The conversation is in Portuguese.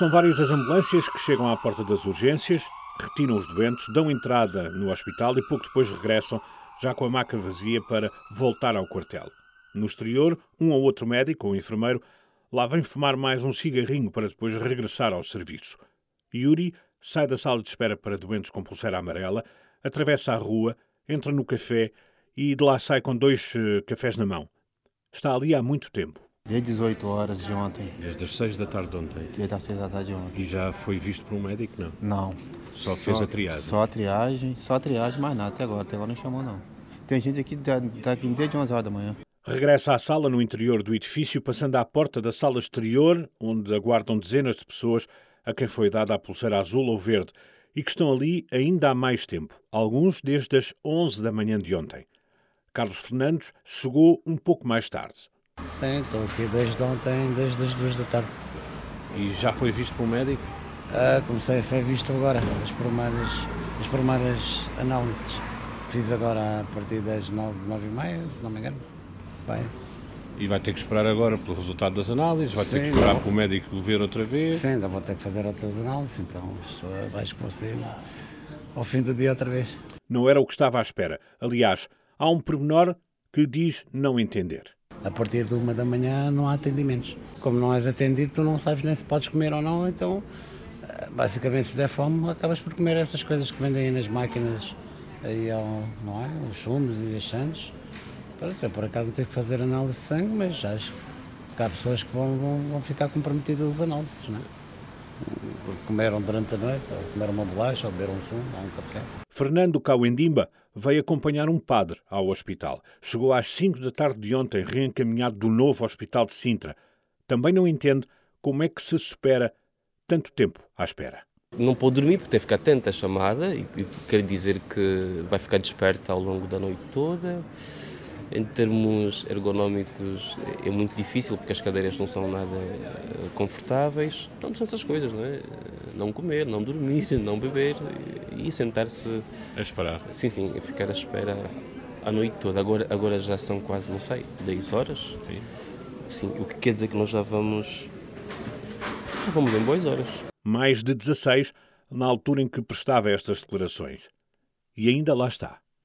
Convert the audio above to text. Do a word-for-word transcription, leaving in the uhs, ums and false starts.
São várias as ambulâncias que chegam à porta das urgências, retiram os doentes, dão entrada no hospital e pouco depois regressam, já com a maca vazia, para voltar ao quartel. No exterior, um ou outro médico ou enfermeiro lá vem fumar mais um cigarrinho para depois regressar ao serviço. Yuri sai da sala de espera para doentes com pulseira amarela, atravessa a rua, entra no café e de lá sai com dois uh, cafés na mão. Está ali há muito tempo. Desde dezoito horas de ontem. Desde as seis da tarde de ontem. Desde as seis da tarde de ontem. E já foi visto por um médico, não? Não. Só, só fez a triagem? Só a triagem, só a triagem, mais nada até agora. Até agora não chamou, não. Tem gente aqui que está aqui desde onze horas da manhã. Regressa à sala no interior do edifício, passando à porta da sala exterior, onde aguardam dezenas de pessoas a quem foi dada a pulseira azul ou verde e que estão ali ainda há mais tempo, alguns desde as onze da manhã de ontem. Carlos Fernandes chegou um pouco mais tarde. Sim, estou aqui desde ontem, desde as duas da tarde. E já foi visto por um médico? Ah, comecei a ser visto agora, as primeiras, as primeiras análises. Fiz agora a partir das nove, nove e meia, se não me engano. Bem. E vai ter que esperar agora pelo resultado das análises? Vai Sim, ter que esperar não. para o médico ver outra vez? Sim, ainda vou ter que fazer outras análises, então acho que vou sair ao fim do dia outra vez. Não era o que estava à espera. Aliás, há um pormenor que diz não entender. A partir de uma da manhã não há atendimentos. Como não és atendido, tu não sabes nem se podes comer ou não, então basicamente se der fome acabas por comer essas coisas que vendem aí nas máquinas, aí ao, não é? Os sumos e as sandes. Eu por acaso tenho que fazer análise de sangue, mas acho que há pessoas que vão, vão, vão ficar comprometidas as análises, não é? Porque comeram durante a noite, ou comeram uma bolacha, ou beberam um sumo, ou um café. Fernando Cauendimba veio acompanhar um padre ao hospital. Chegou às cinco da tarde de ontem, reencaminhado do novo hospital de Sintra. Também não entende como é que se espera tanto tempo à espera. Não pode dormir porque tem que ficar atento à chamada e, e quer dizer que vai ficar desperto ao longo da noite toda. Em termos ergonómicos é muito difícil porque as cadeiras não são nada confortáveis. Pronto, são essas coisas, não é? Não comer, não dormir, não beber e sentar-se... A esperar. Sim, sim, ficar à espera a noite toda. Agora, agora já são quase, não sei, dez horas. Sim. Sim, o que quer dizer que nós já vamos... Já vamos em boas horas. Mais de dezasseis, na altura em que prestava estas declarações. E ainda lá está.